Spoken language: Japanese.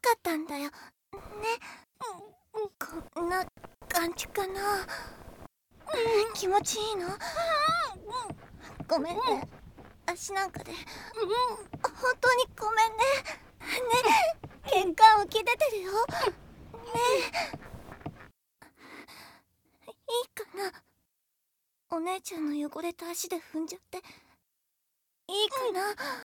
かったんだよね。こんな感じかな。気持ちいいの？ごめんね、足なんかで。本当にごめんね。血管浮き出てるよ。いいかな、お姉ちゃんの汚れた足で踏んじゃって。いいかな。